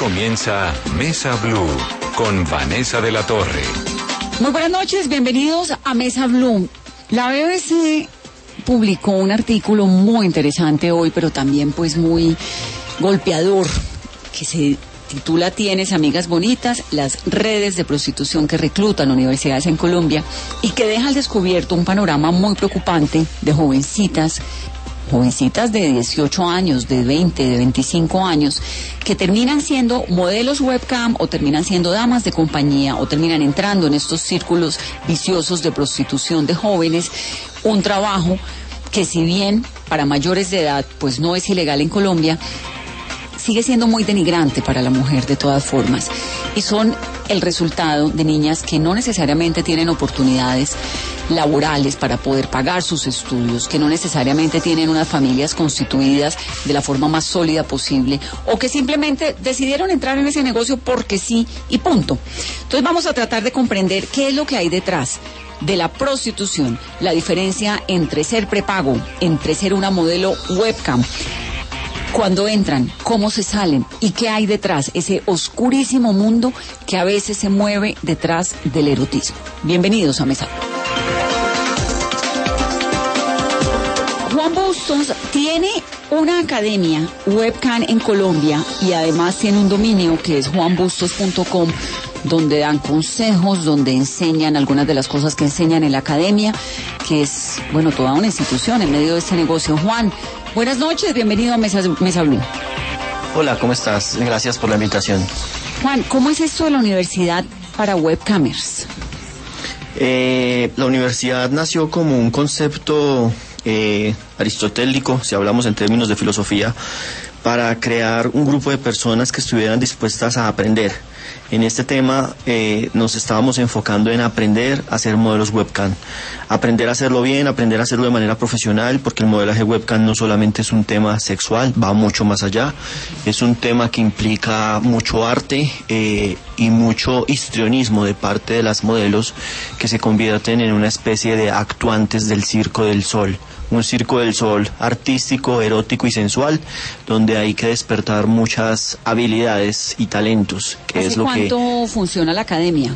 comienza Mesa Blue con Vanessa de la Torre. Muy buenas noches, bienvenidos a Mesa Blue. La BBC publicó un artículo muy interesante hoy, pero también pues muy golpeador, que se titula ¿Tienes amigas bonitas? Las redes de prostitución que reclutan universidades en Colombia, y que deja al descubierto un panorama muy preocupante de jovencitas de 18 años, de 20, de 25 años, que terminan siendo modelos webcam o terminan siendo damas de compañía o terminan entrando en estos círculos viciosos de prostitución de jóvenes, un trabajo que, si bien para mayores de edad pues no es ilegal en Colombia, sigue siendo muy denigrante para la mujer de todas formas, y son el resultado de niñas que no necesariamente tienen oportunidades laborales para poder pagar sus estudios, que no necesariamente tienen unas familias constituidas de la forma más sólida posible, o que simplemente decidieron entrar en ese negocio porque sí y punto. Entonces vamos a tratar de comprender qué es lo que hay detrás de la prostitución, la diferencia entre ser prepago, entre ser una modelo webcam, cuando entran, cómo se salen y qué hay detrás, ese oscurísimo mundo que a veces se mueve detrás del erotismo. Bienvenidos a Mesa. Juan Bustos tiene una academia webcam en Colombia y además tiene un dominio que es juanbustos.com, donde dan consejos, donde enseñan algunas de las cosas que enseñan en la academia, que es, bueno, toda una institución en medio de este negocio. Juan, buenas noches, bienvenido a Mesa Blue. Hola, ¿cómo estás? Gracias por la invitación. Juan, ¿cómo es esto de la universidad para webcamers? La universidad nació como un concepto aristotélico, si hablamos en términos de filosofía, para crear un grupo de personas que estuvieran dispuestas a aprender. En este tema nos estábamos enfocando en aprender a hacer modelos webcam, aprender a hacerlo bien, aprender a hacerlo de manera profesional, porque el modelaje webcam no solamente es un tema sexual, va mucho más allá, es un tema que implica mucho arte y mucho histrionismo de parte de las modelos, que se convierten en una especie de actuantes del Circo del Sol. Un circo del sol artístico, erótico y sensual, donde hay que despertar muchas habilidades y talentos, que es lo que... ¿Cuánto funciona la academia?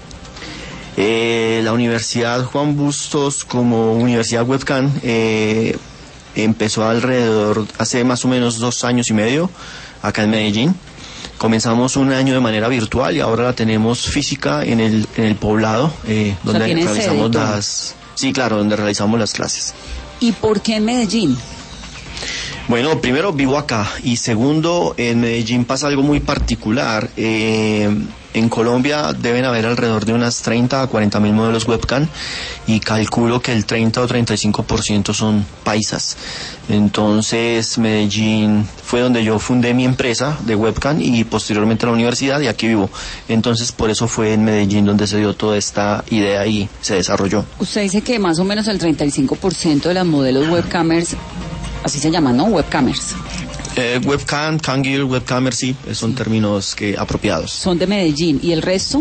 La Universidad Juan Bustos, como Universidad Webcam, empezó alrededor, hace más o menos 2 años y medio, acá en Medellín. Comenzamos un año de manera virtual y ahora la tenemos física en el poblado, donde realizamos las... Sí, claro, donde realizamos las clases. ¿Y por qué en Medellín? Bueno, primero vivo acá y segundo, en Medellín pasa algo muy particular. En Colombia deben haber alrededor de unas 30 a 40 mil modelos webcam y calculo que el 30 o 35% son paisas. Entonces Medellín fue donde yo fundé mi empresa de webcam y posteriormente la universidad, y aquí vivo. Entonces por eso fue en Medellín donde se dio toda esta idea y se desarrolló. Usted dice que más o menos el 35% de las modelos webcamers, así se llaman, ¿no? Webcamers. Webcam, cangirl, webcamer, sí, son términos apropiados. ¿Son de Medellín? ¿Y el resto?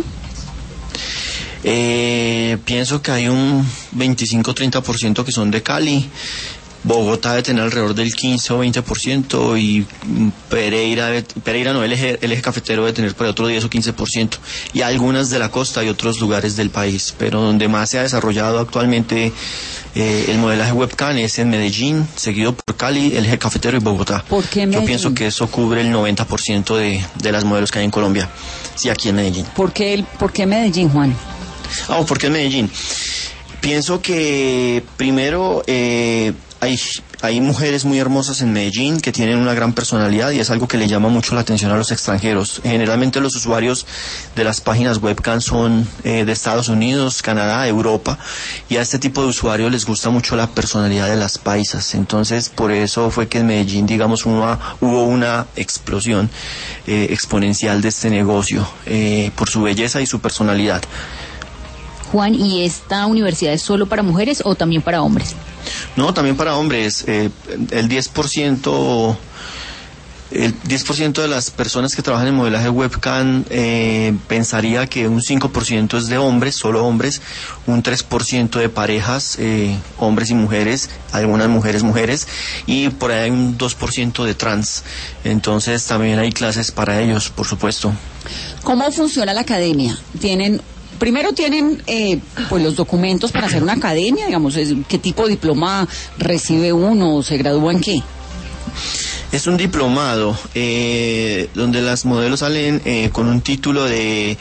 Pienso que hay un 25-30% que son de Cali. Bogotá debe tener alrededor del 15 o 20% y Pereira no, el eje cafetero debe tener por otro 10 o 15%, y algunas de la costa y otros lugares del país, pero donde más se ha desarrollado actualmente el modelaje webcam es en Medellín, seguido por Cali, el eje cafetero y Bogotá. ¿Por qué Medellín? Yo pienso que eso cubre el 90% de las modelos que hay en Colombia, sí, aquí en Medellín. ¿Por qué Medellín, Juan? ¿Por qué en Medellín? Pienso que primero hay mujeres muy hermosas en Medellín que tienen una gran personalidad y es algo que le llama mucho la atención a los extranjeros. Generalmente los usuarios de las páginas webcam son de Estados Unidos, Canadá, Europa, y a este tipo de usuarios les gusta mucho la personalidad de las paisas. Entonces por eso fue que en Medellín, digamos, hubo una explosión exponencial de este negocio por su belleza y su personalidad. Juan, ¿y esta universidad es solo para mujeres o también para hombres? No, también para hombres. El 10% El 10% de las personas que trabajan en modelaje webcam pensaría que un 5% es de hombres, solo hombres, un 3% de parejas, hombres y mujeres, algunas mujeres, y por ahí hay un 2% de trans. Entonces también hay clases para ellos, por supuesto. ¿Cómo funciona la academia? Primero tienen pues los documentos para hacer una academia, digamos, ¿qué tipo de diploma recibe uno? ¿Se gradúa en qué? Es un diplomado donde las modelos salen con un título de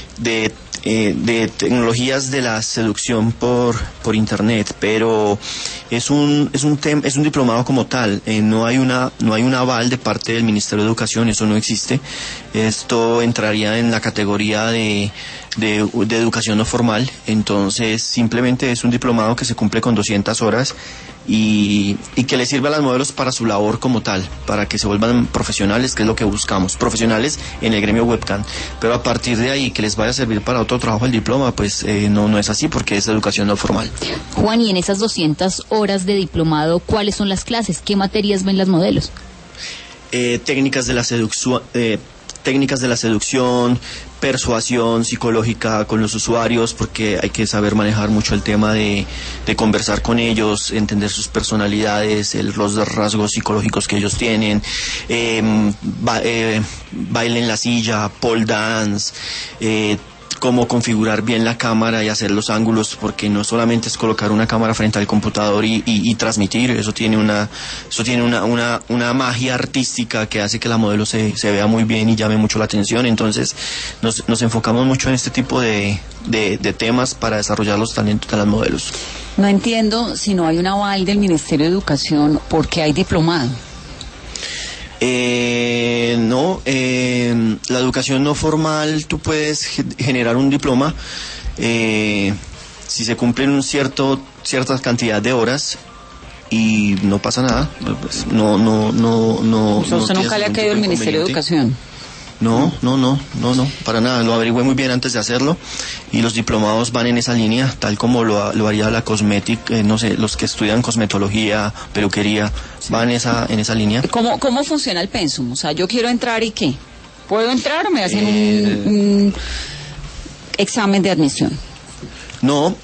tecnologías de la seducción por internet, pero es un diplomado como tal. No hay un aval de parte del Ministerio de Educación, eso no existe. Esto entraría en la categoría de educación no formal. Entonces simplemente es un diplomado que se cumple con 200 horas y que le sirve a las modelos para su labor como tal, para que se vuelvan profesionales, que es lo que buscamos, profesionales en el gremio webcam. Pero a partir de ahí que les vaya a servir para otro trabajo el diploma, pues no es así, porque es educación no formal. Juan, y en esas 200 horas de diplomado, ¿cuáles son las clases? ¿Qué materias ven las modelos? Técnicas de la seducción, persuasión psicológica con los usuarios, porque hay que saber manejar mucho el tema de conversar con ellos, entender sus personalidades, los rasgos psicológicos que ellos tienen, baile en la silla, pole dance, cómo configurar bien la cámara y hacer los ángulos, porque no solamente es colocar una cámara frente al computador y transmitir, eso tiene una magia artística que hace que la modelo se vea muy bien y llame mucho la atención. Entonces nos enfocamos mucho en este tipo de temas para desarrollar los talentos de las modelos. No entiendo, si no hay un aval del Ministerio de Educación, ¿por qué hay diplomado? La educación no formal, tú puedes generar un diploma si se cumplen cierta cantidad de horas y no pasa nada. Pues, no. ¿Usted nunca le ha caído al Ministerio de Educación? No, para nada. Lo averigüé muy bien antes de hacerlo y los diplomados van en esa línea, tal como lo haría la cosmética, los que estudian cosmetología, peluquería, van en esa línea. ¿Cómo funciona el pensum? O sea, yo quiero entrar y ¿qué? ¿Puedo entrar o me hacen un examen de admisión? No,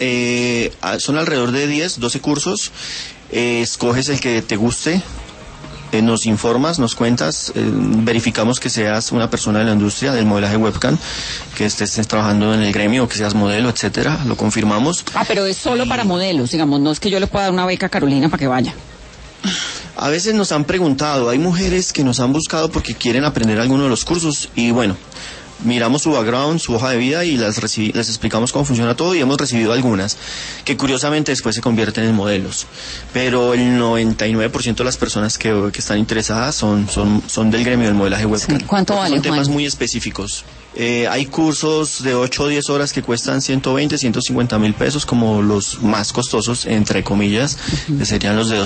son alrededor de 12 cursos. Escoges el que te guste. Nos informas, nos cuentas, verificamos que seas una persona de la industria del modelaje webcam, que estés trabajando en el gremio, que seas modelo, etcétera, lo confirmamos. Pero es solo para modelos, digamos, no es que yo le pueda dar una beca a Carolina para que vaya. A veces nos han preguntado, hay mujeres que nos han buscado porque quieren aprender alguno de los cursos y bueno, miramos su background, su hoja de vida y les explicamos cómo funciona todo y hemos recibido algunas que curiosamente después se convierten en modelos, pero el 99% de las personas que están interesadas son del gremio del modelaje webcam. ¿Cuánto vale, Son temas Juan? muy específicos. Hay cursos de 8 o 10 horas que cuestan 120, 150 mil pesos, como los más costosos, entre comillas, que serían los de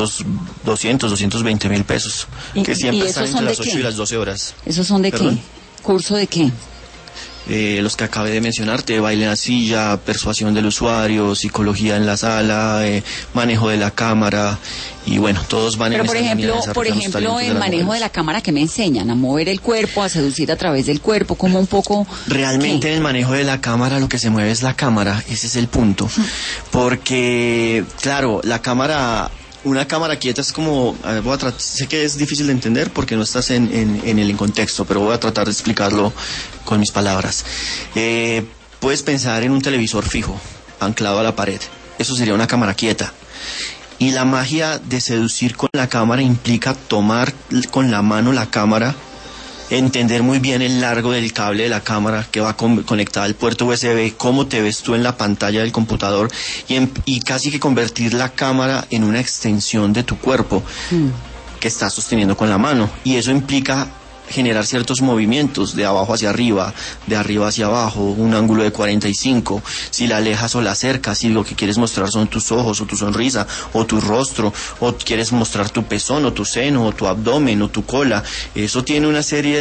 220 mil pesos, que siempre están entre las 8 y las 12 horas. ¿Esos son de ¿Perdón? qué? ¿Curso de qué? Los que acabé de mencionarte, baile en la silla, persuasión del usuario, psicología en la sala, manejo de la cámara, y bueno, todos van en esa línea de desarrollar los talentos de el las manejo modelos. de la cámara, que me enseñan a mover el cuerpo, a seducir a través del cuerpo, como un poco... Realmente ¿qué? en el manejo de la cámara lo que se mueve es la cámara, ese es el punto, porque claro, una cámara quieta es como, sé que es difícil de entender porque no estás en el contexto, pero voy a tratar de explicarlo con mis palabras. Puedes pensar en un televisor fijo, anclado a la pared. Eso sería una cámara quieta. Y la magia de seducir con la cámara implica tomar con la mano la cámara, entender muy bien el largo del cable de la cámara que va conectada al puerto USB, cómo te ves tú en la pantalla del computador y casi que convertir la cámara en una extensión de tu cuerpo que estás sosteniendo con la mano, y eso implica generar ciertos movimientos de abajo hacia arriba, de arriba hacia abajo, un ángulo de 45, si la alejas o la acercas, si lo que quieres mostrar son tus ojos o tu sonrisa o tu rostro, o quieres mostrar tu pezón o tu seno o tu abdomen o tu cola. Eso tiene una serie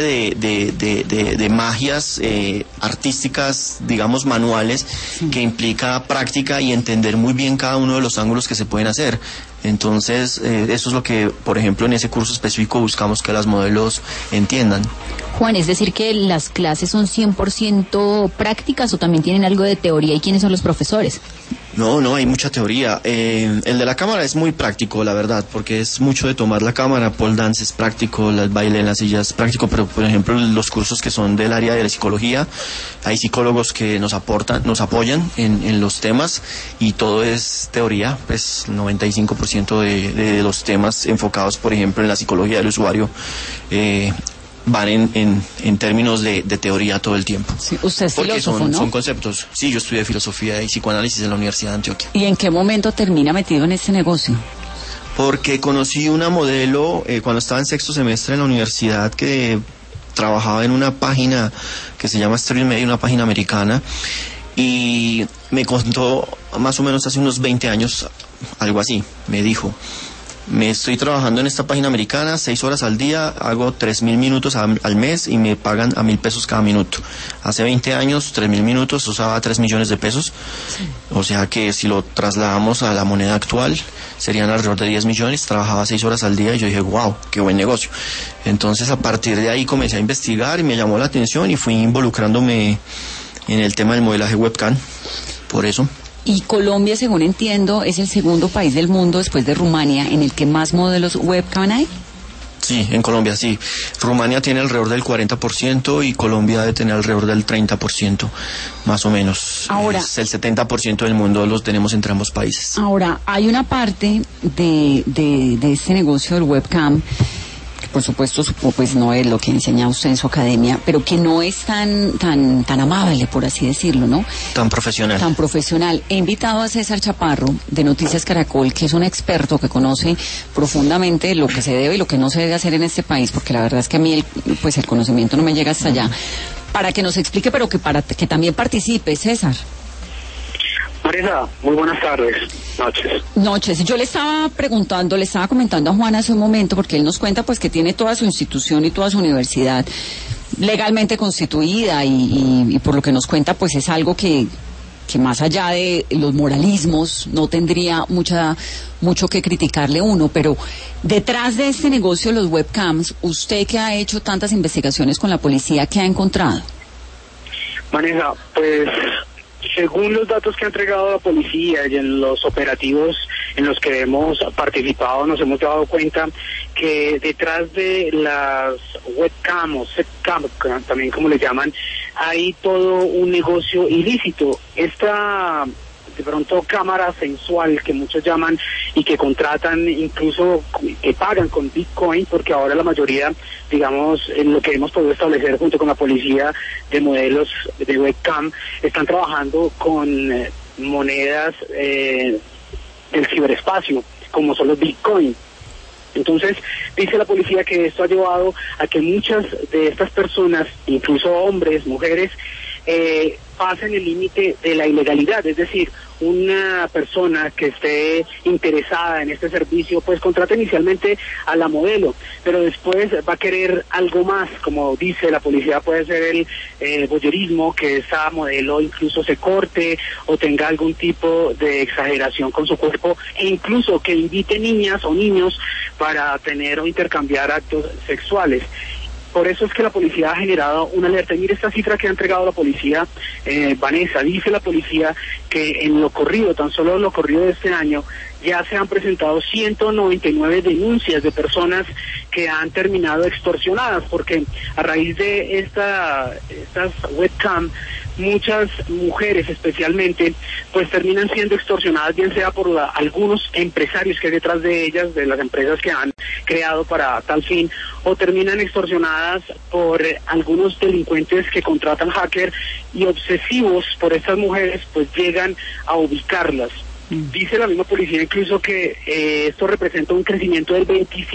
de magias artísticas, digamos manuales, que implica práctica y entender muy bien cada uno de los ángulos que se pueden hacer. Entonces, eso es lo que, por ejemplo, en ese curso específico buscamos que las modelos entiendan. Juan, es decir que las clases son 100% prácticas o también tienen algo de teoría, ¿y quiénes son los profesores? No, hay mucha teoría. El de la cámara es muy práctico, la verdad, porque es mucho de tomar la cámara. Pole dance es práctico, el baile en la silla es práctico, pero por ejemplo los cursos que son del área de la psicología, hay psicólogos que nos apoyan en los temas, y todo es teoría. Pues 95% de los temas enfocados, por ejemplo, en la psicología del usuario, van en términos de teoría todo el tiempo. Sí, usted es porque filósofo, ¿no? son conceptos. Sí, yo estudié filosofía y psicoanálisis en la Universidad de Antioquia. ¿Y en qué momento termina metido en este negocio? Porque conocí una modelo cuando estaba en sexto semestre en la universidad, que trabajaba en una página que se llama Street Media, una página americana, y me contó más o menos hace unos 20 años, algo así, me dijo: me estoy trabajando en esta página americana 6 horas al día, hago 3.000 minutos al mes y me pagan a 1.000 pesos cada minuto. Hace 20 años, 3.000 minutos usaba 3 millones de pesos. Sí. O sea que si lo trasladamos a la moneda actual, serían alrededor de 10 millones. Trabajaba 6 horas al día y yo dije, wow, qué buen negocio. Entonces, a partir de ahí comencé a investigar y me llamó la atención y fui involucrándome en el tema del modelaje webcam. Por eso. Y Colombia, según entiendo, es el segundo país del mundo, después de Rumania, en el que más modelos webcam hay. Sí, en Colombia sí. Rumania tiene alrededor del 40% y Colombia debe tener alrededor del 30%, más o menos. Ahora, es el 70% del mundo los tenemos entre ambos países. Ahora, hay una parte de este negocio del webcam, que por supuesto pues no es lo que enseña usted en su academia, pero que no es tan amable, por así decirlo, ¿no? Tan profesional. Tan profesional. He invitado a César Chaparro, de Noticias Caracol, que es un experto que conoce profundamente lo que se debe y lo que no se debe hacer en este país, porque la verdad es que a mí el conocimiento no me llega hasta allá, para que nos explique, pero que que también participe. César. Marisa, muy buenas tardes, noches. Yo le estaba comentando a Juan hace un momento, porque él nos cuenta pues que tiene toda su institución y toda su universidad legalmente constituida, y por lo que nos cuenta pues es algo que más allá de los moralismos no tendría mucho que criticarle uno, pero detrás de este negocio de los webcams, usted que ha hecho tantas investigaciones con la policía, ¿qué ha encontrado? Marisa, pues según los datos que ha entregado la policía y en los operativos en los que hemos participado, nos hemos dado cuenta que detrás de las webcam o setcam, también como le llaman, hay todo un negocio ilícito. Esta, de pronto, cámara sensual que muchos llaman y que contratan, incluso que pagan con Bitcoin, porque ahora la mayoría, digamos, en lo que hemos podido establecer junto con la policía de modelos de webcam, están trabajando con monedas del ciberespacio, como son los Bitcoin. Entonces, dice la policía que esto ha llevado a que muchas de estas personas, incluso hombres, mujeres, pasen el límite de la ilegalidad, es decir, una persona que esté interesada en este servicio pues contrata inicialmente a la modelo, pero después va a querer algo más, como dice la policía, puede ser el voyerismo, que esa modelo incluso se corte o tenga algún tipo de exageración con su cuerpo, e incluso que invite niñas o niños para tener o intercambiar actos sexuales. Por eso es que la policía ha generado una alerta. Y mire esta cifra que ha entregado la policía, Vanessa. Dice la policía que en lo corrido, tan solo en lo corrido de este año, ya se han presentado 199 denuncias de personas que han terminado extorsionadas, porque a raíz de estas webcam, muchas mujeres especialmente, pues terminan siendo extorsionadas, bien sea por algunos empresarios que hay detrás de ellas, de las empresas que han creado para tal fin, o terminan extorsionadas por algunos delincuentes que contratan hackers, y obsesivos por estas mujeres pues llegan a ubicarlas. Dice la misma policía incluso que esto representa un crecimiento del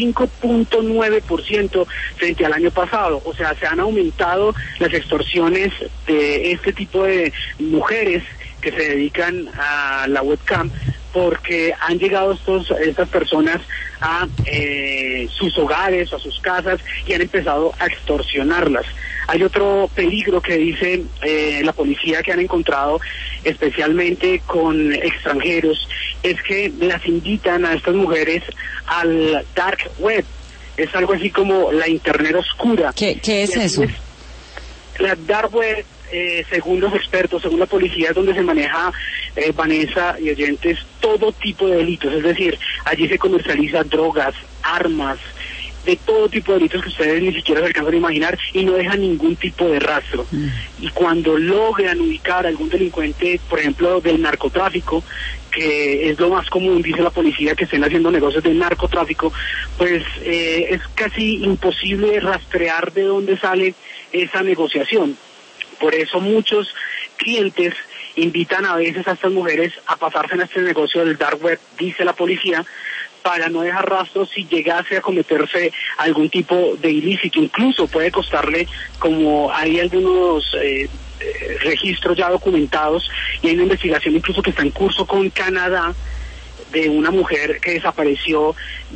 25.9% frente al año pasado. O sea, se han aumentado las extorsiones de este tipo de mujeres que se dedican a la webcam, porque han llegado estas personas a sus hogares o a sus casas y han empezado a extorsionarlas. Hay otro peligro que dice la policía que han encontrado, especialmente con extranjeros, es que las invitan a estas mujeres al dark web. Es algo así como la internet oscura. ¿Qué es eso? La dark web, según los expertos, según la policía, es donde se maneja, Vanessa y oyentes, todo tipo de delitos. Es decir, allí se comercializa drogas, armas, de todo tipo de delitos que ustedes ni siquiera se alcanzan a imaginar, y no dejan ningún tipo de rastro. Y cuando logran ubicar a algún delincuente, por ejemplo, del narcotráfico, que es lo más común, dice la policía, que estén haciendo negocios de narcotráfico, pues es casi imposible rastrear de dónde sale esa negociación. Por eso muchos clientes invitan a veces a estas mujeres a pasarse en este negocio del dark web, dice la policía, para no dejar rastros si llegase a cometerse algún tipo de ilícito. Incluso puede costarle, como hay algunos registros ya documentados, y hay una investigación incluso que está en curso con Canadá, de una mujer que desapareció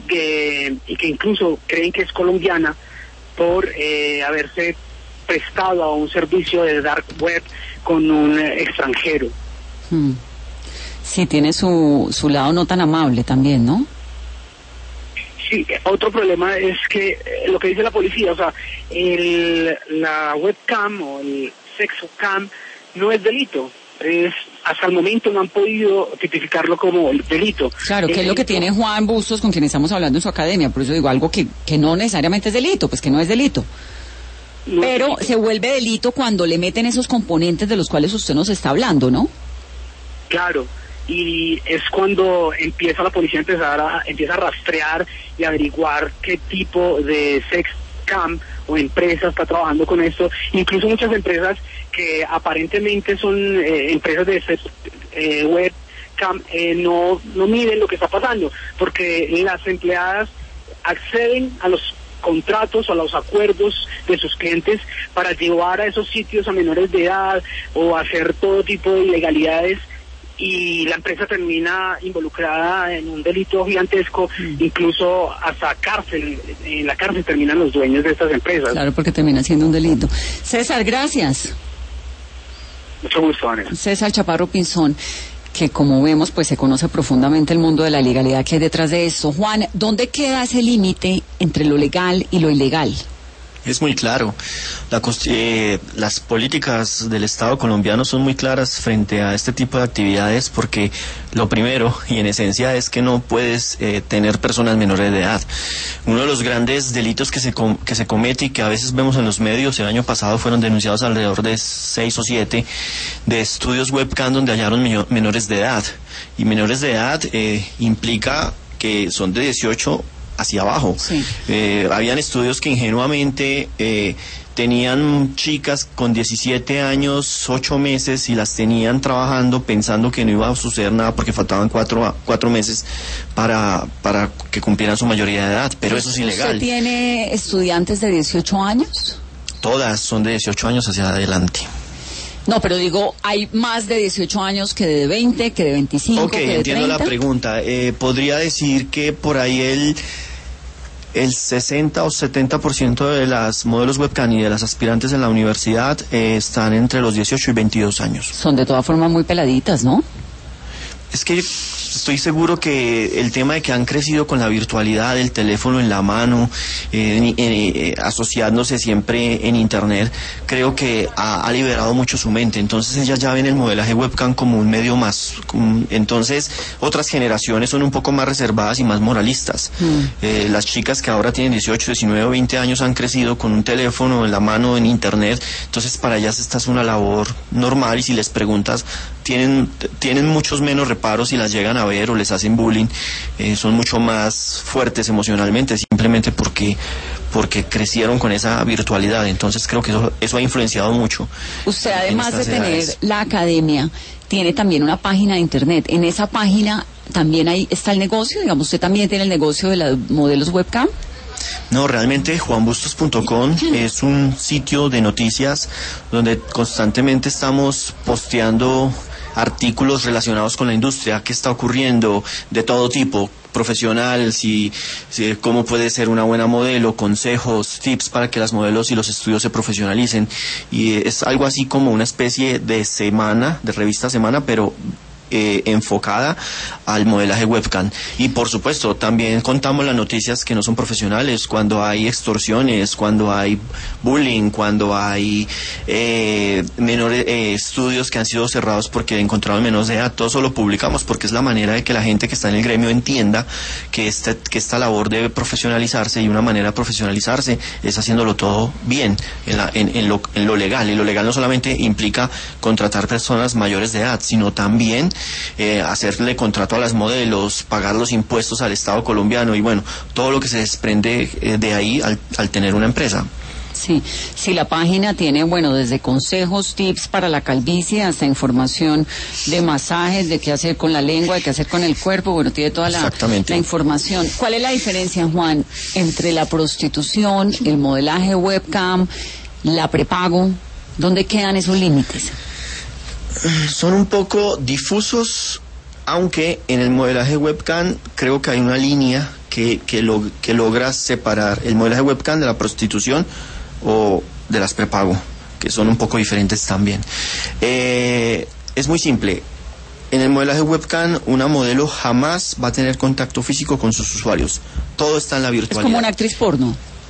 y que incluso creen que es colombiana por haberse prestado a un servicio de dark web con un extranjero. Sí, tiene su lado no tan amable también, ¿no? Sí, otro problema es que lo que dice la policía, o sea, la webcam o el sexocam no es delito. Hasta el momento no han podido tipificarlo como delito. Claro, que es lo que tiene Juan Bustos, con quien estamos hablando en su academia. Por eso digo algo que no necesariamente es delito, pues que no es delito. No, pero se vuelve delito cuando le meten esos componentes de los cuales usted nos está hablando, ¿no? Claro, y es cuando empieza la policía empieza a rastrear y averiguar qué tipo de sex cam o empresa está trabajando con esto. Incluso muchas empresas que aparentemente son empresas de sex webcam no miden lo que está pasando, porque las empleadas acceden a los contratos o a los acuerdos de sus clientes para llevar a esos sitios a menores de edad o hacer todo tipo de ilegalidades, y la empresa termina involucrada en un delito gigantesco, incluso hasta cárcel. En la cárcel terminan los dueños de estas empresas. Claro, porque termina siendo un delito. César, gracias. Mucho gusto, Vanessa. César Chaparro Pinzón, que como vemos, pues se conoce profundamente el mundo de la ilegalidad que hay detrás de esto. Juan, ¿dónde queda ese límite entre lo legal y lo ilegal? Es muy claro. Las políticas del Estado colombiano son muy claras frente a este tipo de actividades, porque lo primero y en esencia es que no puedes tener personas menores de edad. Uno de los grandes delitos que se comete y que a veces vemos en los medios, el año pasado fueron denunciados alrededor de 6 o 7 de estudios webcam donde hallaron menores de edad. Y menores de edad implica que son de 18 hacia abajo. Sí. Habían estudios que ingenuamente tenían chicas con 17 años, 8 meses, y las tenían trabajando pensando que no iba a suceder nada porque faltaban 4 meses para que cumplieran su mayoría de edad, pero eso es ilegal. ¿Usted tiene estudiantes de 18 años? Todas son de 18 años hacia adelante. No, pero digo, hay más de 18 años que de 20, que de 25, que de 30. Entiendo la pregunta. Podría decir que por ahí el 60 o 70% de las modelos webcam y de las aspirantes en la universidad están entre los 18 y 22 años. Son de todas formas muy peladitas, ¿no? Es que estoy seguro que el tema de que han crecido con la virtualidad, el teléfono en la mano, asociándose siempre en internet, creo que ha liberado mucho su mente. Entonces ellas ya ven el modelaje webcam como un medio más. Entonces otras generaciones son un poco más reservadas y más moralistas. Las chicas que ahora tienen 18, 19 o 20 años han crecido con un teléfono en la mano en internet. Entonces para ellas esta es una labor normal, y si les preguntas, tienen muchos menos reparos si las llegan a ver o les hacen bullying. Son mucho más fuertes emocionalmente, simplemente porque crecieron con esa virtualidad. Entonces creo que eso ha influenciado mucho. Usted, además de tener la academia, tiene también una página de internet. En esa página también está el negocio, digamos, usted también tiene el negocio de los modelos webcam. No, realmente juanbustos.com es un sitio de noticias donde constantemente estamos posteando artículos relacionados con la industria, qué está ocurriendo, de todo tipo, profesional, cómo puede ser una buena modelo, consejos, tips para que las modelos y los estudios se profesionalicen. Y es algo así como una especie de revista semana, pero enfocada al modelaje webcam. Y por supuesto también contamos las noticias que no son profesionales, cuando hay extorsiones, cuando hay bullying, cuando hay estudios que han sido cerrados porque encontraron menores de edad. Todo eso lo publicamos porque es la manera de que la gente que está en el gremio entienda que esta labor debe profesionalizarse, y una manera de profesionalizarse es haciéndolo todo bien en lo legal. Y lo legal no solamente implica contratar personas mayores de edad, sino también hacerle contrato a las modelos, pagar los impuestos al Estado colombiano, y bueno, todo lo que se desprende de ahí al tener una empresa. Sí, la página tiene, bueno, desde consejos, tips para la calvicie, hasta información de masajes, de qué hacer con la lengua, de qué hacer con el cuerpo, bueno, tiene toda la información. ¿Cuál es la diferencia, Juan, entre la prostitución, el modelaje webcam, la prepago? ¿Dónde quedan esos límites? Son un poco difusos, aunque en el modelaje webcam creo que hay una línea que logra separar el modelaje webcam de la prostitución o de las prepago, que son un poco diferentes también. Es muy simple. En el modelaje webcam, una modelo jamás va a tener contacto físico con sus usuarios. Todo está en la virtualidad. ¿Es como una actriz porno?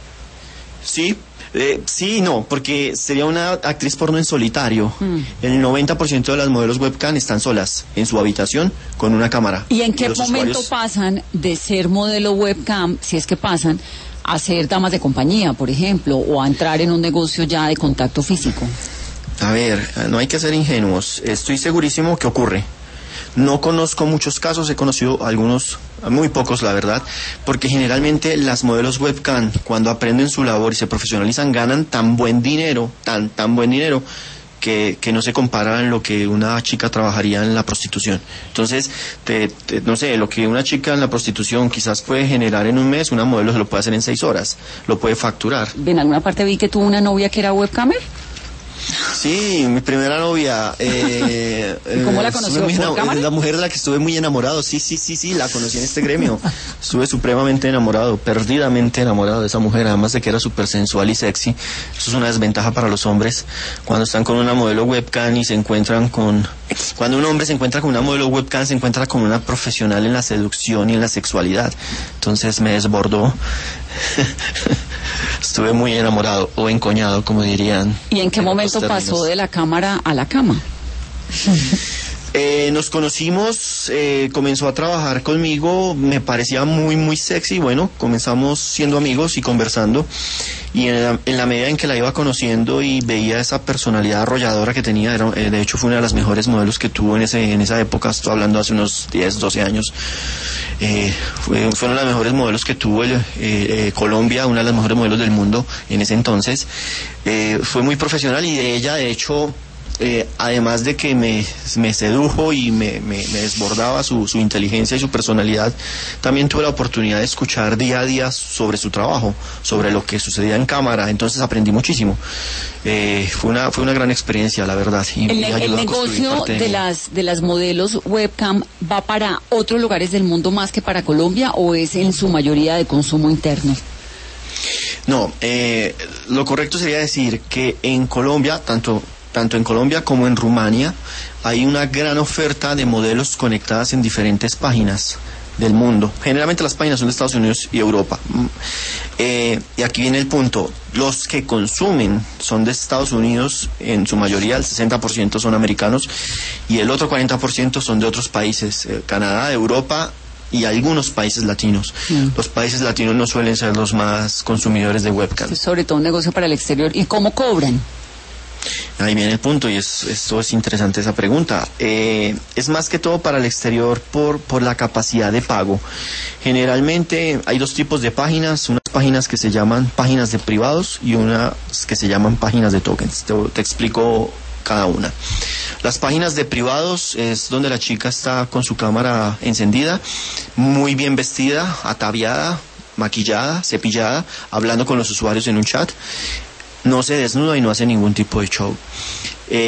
Sí. Sí y no, porque sería una actriz porno en solitario. El 90% de las modelos webcam están solas en su habitación con una cámara. ¿Y en qué momento pasan de ser modelo webcam, si es que pasan, a ser damas de compañía, por ejemplo, o a entrar en un negocio ya de contacto físico? A ver, no hay que ser ingenuos. Estoy segurísimo que ocurre. No conozco muchos casos, he conocido algunos, muy pocos la verdad, porque generalmente las modelos webcam, cuando aprenden su labor y se profesionalizan, ganan tan buen dinero, tan buen dinero, que no se compara en lo que una chica trabajaría en la prostitución. Entonces, no sé, lo que una chica en la prostitución quizás puede generar en un mes, una modelo se lo puede hacer en 6 horas, lo puede facturar. En alguna parte vi que tuvo una novia que era webcamer. Sí, mi primera novia. ¿Cómo la conoció? ¿Por cámara? La mujer de la que estuve muy enamorado. Sí, la conocí en este gremio. Estuve supremamente enamorado, perdidamente enamorado de esa mujer, además de que era súper sensual y sexy. Eso es una desventaja para los hombres. Cuando están con una modelo webcam y se encuentran con... Cuando un hombre se encuentra con una modelo webcam, se encuentra con una profesional en la seducción y en la sexualidad. Entonces me desbordó. Estuve muy enamorado, o encoñado, como dirían. ¿Y en qué momento pasó de la cámara a la cama? Nos conocimos, comenzó a trabajar conmigo, me parecía muy, muy sexy. Bueno, comenzamos siendo amigos y conversando. Y en la medida en que la iba conociendo y veía esa personalidad arrolladora que tenía, de hecho fue una de las mejores modelos que tuvo en esa época, estoy hablando hace unos 10, 12 años. Fueron las mejores modelos que tuvo Colombia, una de las mejores modelos del mundo en ese entonces. Fue muy profesional, y de ella, de hecho, además de que me sedujo y me desbordaba su inteligencia y su personalidad, también tuve la oportunidad de escuchar día a día sobre su trabajo, sobre lo que sucedía en cámara. Entonces aprendí muchísimo. Fue una gran experiencia, la verdad. Y el negocio de las modelos webcam va para otros lugares del mundo más que para Colombia, ¿o es en su mayoría de consumo interno? No, lo correcto sería decir que en Colombia, tanto en Colombia como en Rumania, hay una gran oferta de modelos conectadas en diferentes páginas del mundo. Generalmente las páginas son de Estados Unidos y Europa. Y aquí viene el punto. Los que consumen son de Estados Unidos, en su mayoría, el 60% son americanos, y el otro 40% son de otros países, Canadá, Europa y algunos países latinos. Los países latinos no suelen ser los más consumidores de webcam. Sobre todo un negocio para el exterior. ¿Y cómo cobran? Ahí viene el punto, y esto es interesante esa pregunta. Es más que todo para el exterior por la capacidad de pago. Generalmente hay dos tipos de páginas, unas páginas que se llaman páginas de privados y unas que se llaman páginas de tokens. Te explico cada una. Las páginas de privados es donde la chica está con su cámara encendida, muy bien vestida, ataviada, maquillada, cepillada, hablando con los usuarios en un chat. No se desnuda y no hace ningún tipo de show.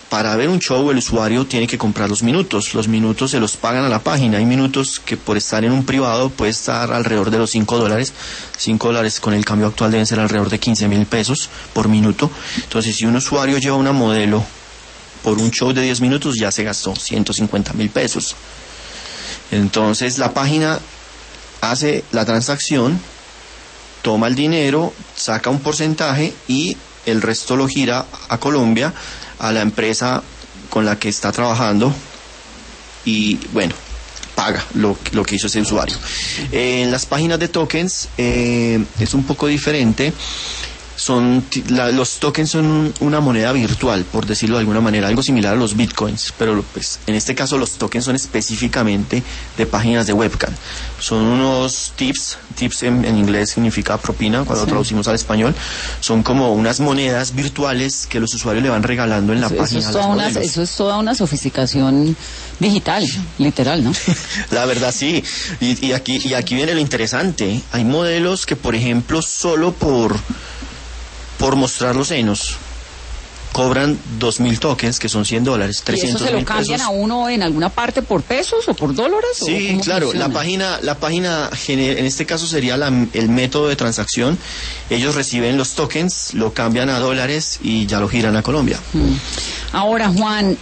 para ver un show el usuario tiene que comprar los minutos se los pagan a la página. Hay minutos que por estar en un privado puede estar alrededor de los $5 con el cambio actual deben ser alrededor de 15,000 pesos por minuto. Entonces si un usuario lleva una modelo por un show de 10 minutos ya se gastó 150,000 pesos. Entonces la página hace la transacción, toma el dinero, saca un porcentaje y el resto lo gira a Colombia, a la empresa con la que está trabajando y bueno, paga lo que hizo ese usuario. En las páginas de tokens es un poco diferente. Los tokens son una moneda virtual, por decirlo de alguna manera, algo similar a los bitcoins, pero pues en este caso los tokens son específicamente de páginas de webcam. Son unos tips en inglés significa propina, cuando lo traducimos al español, son como unas monedas virtuales que los usuarios le van regalando en la página. Eso es toda una sofisticación digital, literal, ¿no? La verdad sí, y aquí viene lo interesante. Hay modelos que, por ejemplo, solo por mostrar los senos cobran 2,000 tokens, que son $100, 300,000 pesos. ¿Y eso se lo cambian a uno en alguna parte por pesos o por dólares? Sí, claro, la página en este caso sería el método de transacción. Ellos reciben los tokens, lo cambian a dólares y ya lo giran a Colombia. Ahora, Juan,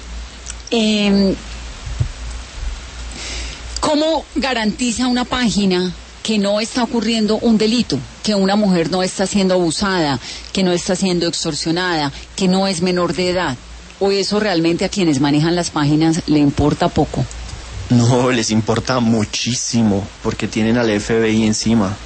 ¿cómo garantiza una página que no está ocurriendo un delito, que una mujer no está siendo abusada, que no está siendo extorsionada, que no es menor de edad? ¿O eso realmente a quienes manejan las páginas le importa poco? No, les importa muchísimo, porque tienen al FBI encima.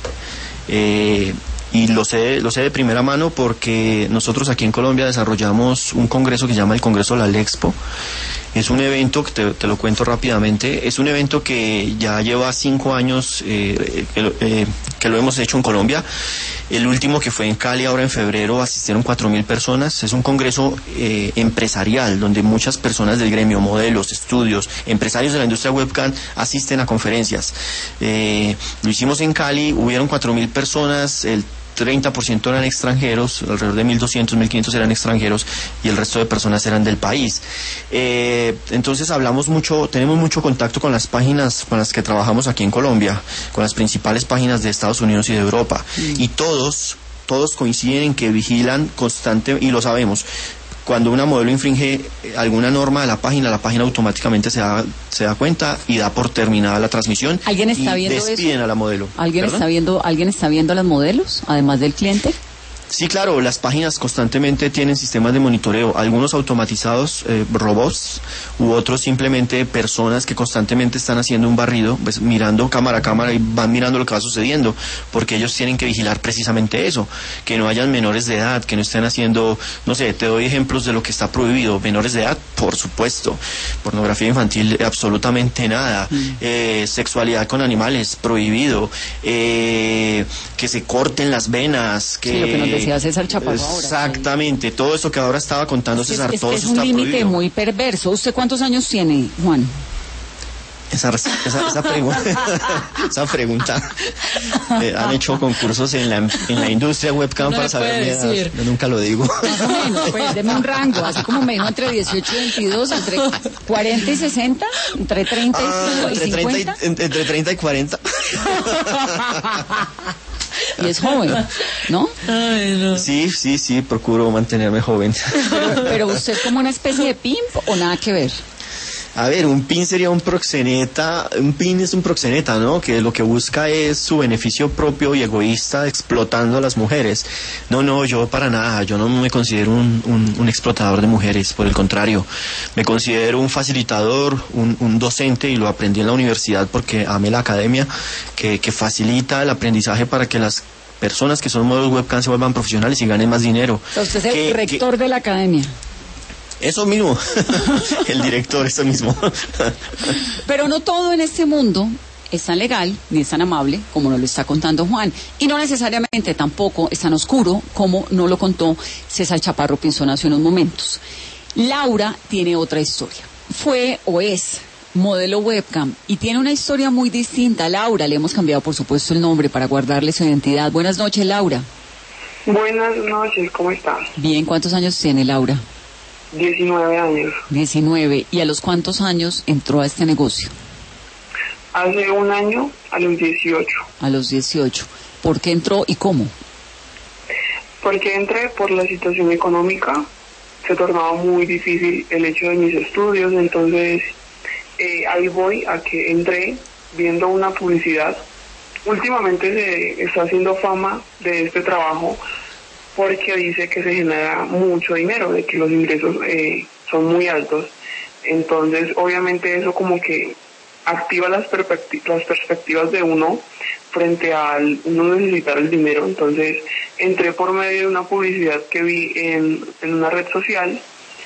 Y lo sé de primera mano porque nosotros aquí en Colombia desarrollamos un congreso que se llama el Congreso La Lexpo. Es un evento que te lo cuento rápidamente. Es un evento que ya lleva 5 años que lo hemos hecho en Colombia. El último, que fue en Cali ahora en febrero, asistieron 4,000 personas. Es un congreso empresarial donde muchas personas del gremio, modelos, estudios, empresarios de la industria webcam asisten a conferencias. Lo hicimos en Cali, hubieron 4,000 personas, el 30% eran extranjeros, alrededor de 1.200, 1.500 eran extranjeros y el resto de personas eran del país. Entonces tenemos mucho contacto con las páginas con las que trabajamos aquí en Colombia, con las principales páginas de Estados Unidos y de Europa. Y todos coinciden en que vigilan constante, y lo sabemos. Cuando una modelo infringe alguna norma de la página automáticamente se da cuenta y da por terminada la transmisión. ¿Alguien está viendo eso? Despiden a la modelo. ¿Alguien está viendo a las modelos, además del cliente? Sí, claro, las páginas constantemente tienen sistemas de monitoreo, algunos automatizados, robots, u otros simplemente personas que constantemente están haciendo un barrido, pues mirando cámara a cámara y van mirando lo que va sucediendo, porque ellos tienen que vigilar precisamente eso, que no hayan menores de edad, que no estén haciendo, no sé, te doy ejemplos de lo que está prohibido. Menores de edad, por supuesto, pornografía infantil, absolutamente nada, sexualidad con animales, prohibido, que se corten las venas, que... Sí, lo que nos decía César Chaparro ahora. Exactamente, todo eso que ahora estaba contando César, todo eso está prohibido. Es un límite muy perverso. ¿Usted cuántos años tiene, Juan? Esa pregunta han hecho concursos en la industria webcam para saber mi edad. Yo nunca lo digo. Más o menos, pues deme un rango, así como me dijo, entre 18 y 22, entre 40 y 60, entre 30 y 50. Entre 30 y 40. Y es joven, ¿no? Ay, no. Sí, procuro mantenerme joven. Pero usted es como una especie de pimp o nada que ver. A ver, un PIN sería un proxeneta. Un PIN es un proxeneta, ¿no? Que lo que busca es su beneficio propio y egoísta, explotando a las mujeres. No, yo para nada. Yo no me considero un explotador de mujeres. Por el contrario, me considero un facilitador, un docente, y lo aprendí en la universidad porque amé la academia, que facilita el aprendizaje para que las personas que son modelos webcam se vuelvan profesionales y ganen más dinero. Usted es el rector de la academia. Eso mismo, el director, eso mismo. Pero no todo en este mundo es tan legal ni es tan amable como nos lo está contando Juan, y no necesariamente tampoco es tan oscuro como nos lo contó César Chaparro Pinzón hace unos momentos. Laura tiene otra historia. Fue o es modelo webcam y tiene una historia muy distinta. Laura, le hemos cambiado por supuesto el nombre para guardarle su identidad. Buenas noches, Laura. Buenas noches, ¿cómo está? Bien, ¿cuántos años tiene Laura? 19 años. 19. ¿Y a los cuántos años entró a este negocio? Hace un año, a los 18. A los 18. ¿Por qué entró y cómo? Porque entré por la situación económica, se tornaba muy difícil el hecho de mis estudios, entonces ahí voy a que entré viendo una publicidad. Últimamente se está haciendo fama de este trabajo porque dice que se genera mucho dinero, de que los ingresos son muy altos. Entonces, obviamente eso como que activa las perspectivas de uno frente a uno necesitar el dinero. Entonces, entré por medio de una publicidad que vi en una red social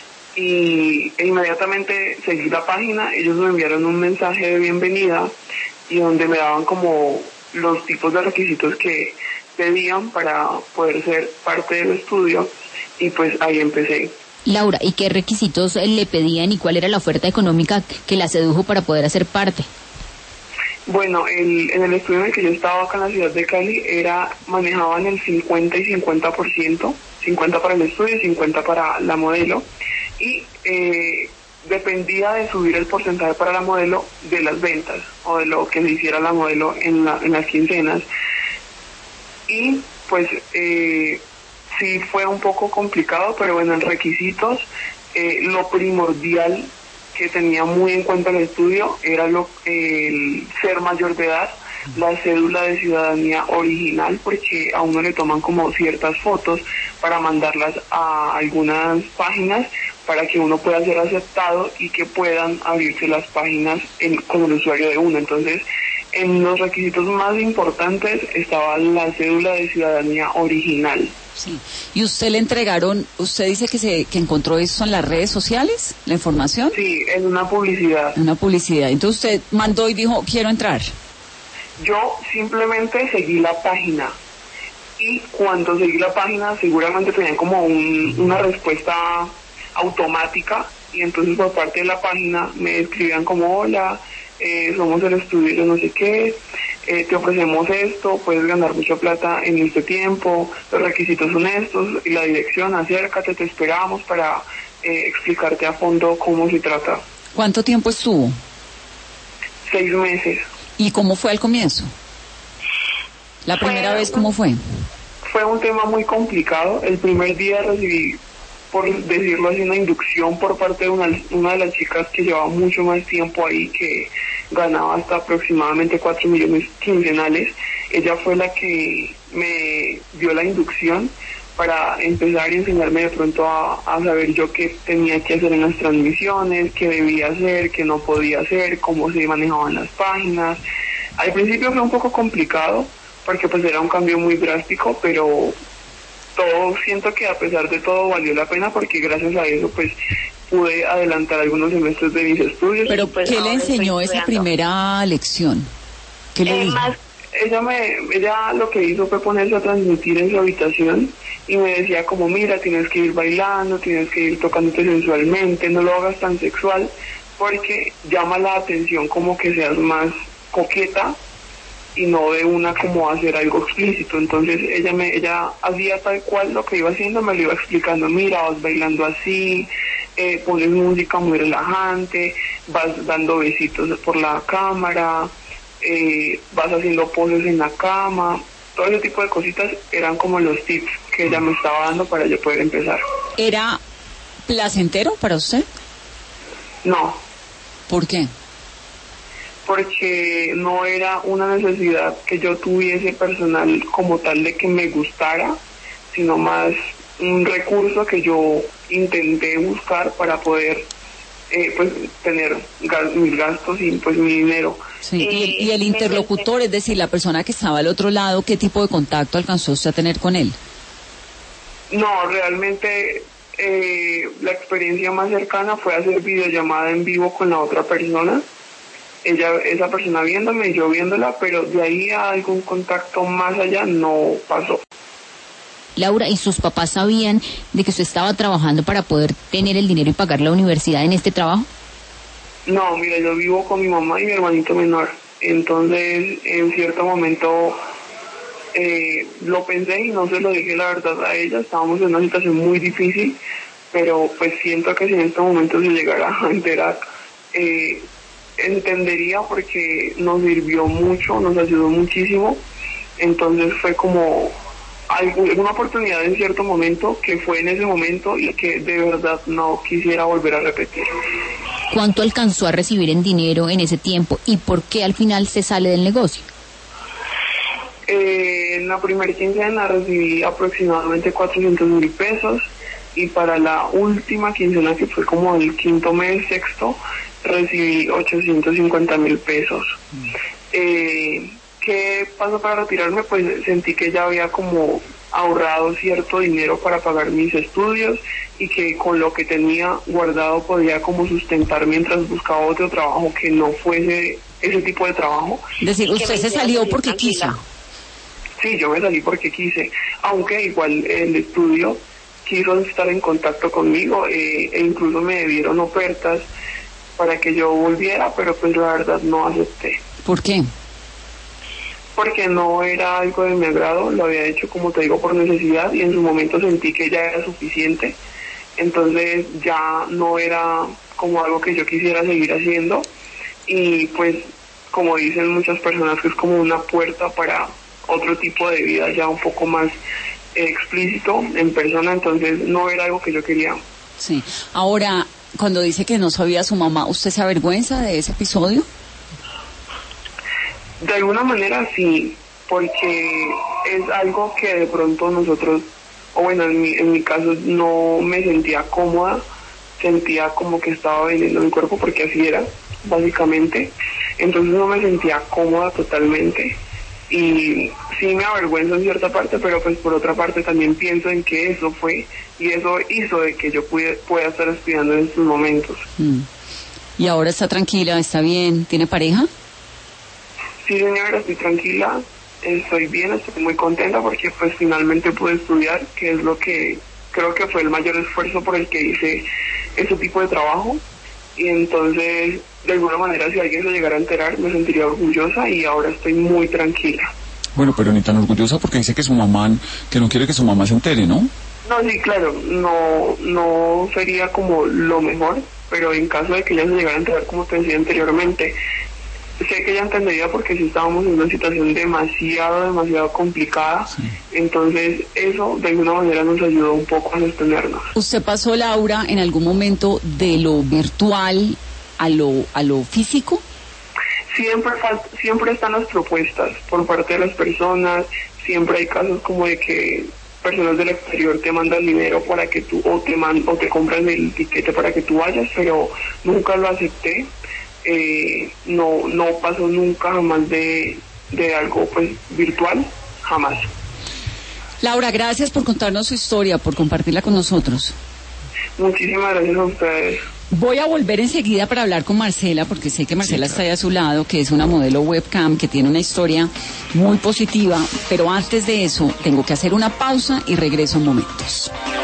e inmediatamente seguí la página. Ellos me enviaron un mensaje de bienvenida y donde me daban como los tipos de requisitos que pedían para poder ser parte del estudio, y pues ahí empecé. Laura, ¿y qué requisitos le pedían y cuál era la oferta económica que la sedujo para poder hacer parte? Bueno, en el estudio en el que yo estaba acá en la ciudad de Cali manejaban el 50 y 50%, 50 para el estudio y 50 para la modelo, y dependía de subir el porcentaje para la modelo de las ventas o de lo que se hiciera la modelo en las quincenas. Y pues sí fue un poco complicado, pero bueno, en requisitos lo primordial que tenía muy en cuenta el estudio era el ser mayor de edad, la cédula de ciudadanía original, porque a uno le toman como ciertas fotos para mandarlas a algunas páginas para que uno pueda ser aceptado y que puedan abrirse las páginas con el usuario de uno. Entonces, en los requisitos más importantes estaba la cédula de ciudadanía original. Sí. ¿Y usted le entregaron, usted dice que encontró eso en las redes sociales, la información? Sí, en una publicidad. En una publicidad. Entonces usted mandó y dijo, quiero entrar. Yo simplemente seguí la página. Y cuando seguí la página seguramente tenían como una respuesta automática, y entonces por parte de la página me escribían como: hola, somos el estudio de no sé qué, te ofrecemos esto, puedes ganar mucha plata en este tiempo, los requisitos son estos, y la dirección, acércate, te esperamos para explicarte a fondo cómo se trata. ¿Cuánto tiempo estuvo? 6 meses. ¿Y cómo fue al comienzo? ¿La primera vez cómo fue? Fue un tema muy complicado. El primer día recibí, por decirlo así, una inducción por parte de una de las chicas que llevaba mucho más tiempo ahí, que ganaba hasta aproximadamente 4 millones quincenales. Ella fue la que me dio la inducción para empezar y enseñarme de pronto a saber yo qué tenía que hacer en las transmisiones, qué debía hacer, qué no podía hacer, cómo se manejaban las páginas. Al principio fue un poco complicado porque pues era un cambio muy drástico, pero siento que a pesar de todo valió la pena, porque gracias a eso pues pude adelantar algunos semestres de mis estudios. Pero pues, ¿qué le enseñó esa primera lección? ¿Qué le dijo? Ella lo que hizo fue ponerse a transmitir en su habitación y me decía como: mira, tienes que ir bailando, tienes que ir tocándote sensualmente, no lo hagas tan sexual porque llama la atención como que seas más coqueta y no de una como hacer algo explícito. Entonces ella hacía tal cual lo que iba haciendo, me lo iba explicando: mira, vas bailando así, pones música muy relajante, vas dando besitos por la cámara, vas haciendo poses en la cama. Todo ese tipo de cositas eran como los tips que ella me estaba dando para yo poder empezar. ¿Era placentero para usted? No. ¿Por qué? Porque no era una necesidad que yo tuviese personal como tal de que me gustara, sino más un recurso que yo intenté buscar para poder pues tener mis gastos y pues mi dinero. Sí. ¿Y el interlocutor, es decir, la persona que estaba al otro lado, qué tipo de contacto alcanzó usted a tener con él? No, realmente la experiencia más cercana fue hacer videollamada en vivo con la otra persona. Esa persona viéndome y yo viéndola, pero de ahí a algún contacto más allá no pasó. Laura, ¿y sus papás sabían de que usted estaba trabajando para poder tener el dinero y pagar la universidad en este trabajo? No, mira, yo vivo con mi mamá y mi hermanito menor. Entonces, en cierto momento lo pensé y no se lo dije la verdad a ella. Estábamos en una situación muy difícil pero pues siento que si en este momento se llegara a enterar, entendería porque nos sirvió mucho, nos ayudó muchísimo, entonces fue como una oportunidad en cierto momento que fue en ese momento y que de verdad no quisiera volver a repetir. ¿Cuánto alcanzó a recibir en dinero en ese tiempo y por qué al final se sale del negocio? En la primera quincena recibí aproximadamente 400.000 pesos y para la última quincena, que fue como el quinto mes, sexto, recibí 850.000 pesos. ¿Qué pasó para retirarme? Pues sentí que ya había como ahorrado cierto dinero para pagar mis estudios y que con lo que tenía guardado podía como sustentar mientras buscaba otro trabajo que no fuese ese tipo de trabajo. Es decir, usted se salió porque quiso. Sí, yo me salí porque quise, aunque igual el estudio quiso estar en contacto conmigo e incluso me dieron ofertas para que yo volviera, pero pues la verdad no acepté. ¿Por qué? Porque no era algo de mi agrado, lo había hecho, como te digo, por necesidad y en su momento sentí que ya era suficiente, entonces ya no era como algo que yo quisiera seguir haciendo y pues como dicen muchas personas que es como una puerta para otro tipo de vida ya un poco más explícito en persona, entonces no era algo que yo quería. Sí, ahora cuando dice que no sabía su mamá, ¿usted se avergüenza de ese episodio? De alguna manera sí, porque es algo que de pronto nosotros, o bueno, en mi caso no me sentía cómoda, sentía como que estaba vendiendo mi cuerpo porque así era, básicamente, entonces no me sentía cómoda totalmente y sí me avergüenzo en cierta parte, pero pues por otra parte también pienso en que eso fue y eso hizo de que yo pueda estar estudiando en estos momentos. ¿Y ahora está tranquila, está bien, tiene pareja? Sí, señora, estoy tranquila, estoy bien, estoy muy contenta porque pues finalmente pude estudiar, que es lo que creo que fue el mayor esfuerzo por el que hice ese tipo de trabajo. Y entonces, de alguna manera, si alguien se llegara a enterar, me sentiría orgullosa y ahora estoy muy tranquila. Bueno, pero ni tan orgullosa porque dice que su mamá, que no quiere que su mamá se entere, ¿no? No, sí, claro, no sería como lo mejor, pero en caso de que ella se llegara a enterar, como te decía anteriormente, sé que ella entendería porque sí estábamos en una situación demasiado complicada, sí. Entonces eso de alguna manera nos ayudó un poco a sostenernos. ¿Usted pasó, Laura, en algún momento de lo virtual a lo físico? Siempre están las propuestas por parte de las personas, siempre hay casos como de que personas del exterior te mandan dinero para que tú, o te compran el tiquete para que tú vayas, pero nunca lo acepté. No pasó nunca jamás de algo pues virtual, jamás. Laura, gracias por contarnos su historia, por compartirla con nosotros. Muchísimas gracias a ustedes. Voy a volver enseguida para hablar con Marcela, porque sé que Marcela está ahí a su lado, que es una modelo webcam, que tiene una historia muy positiva, pero antes de eso tengo que hacer una pausa y regreso en momentos.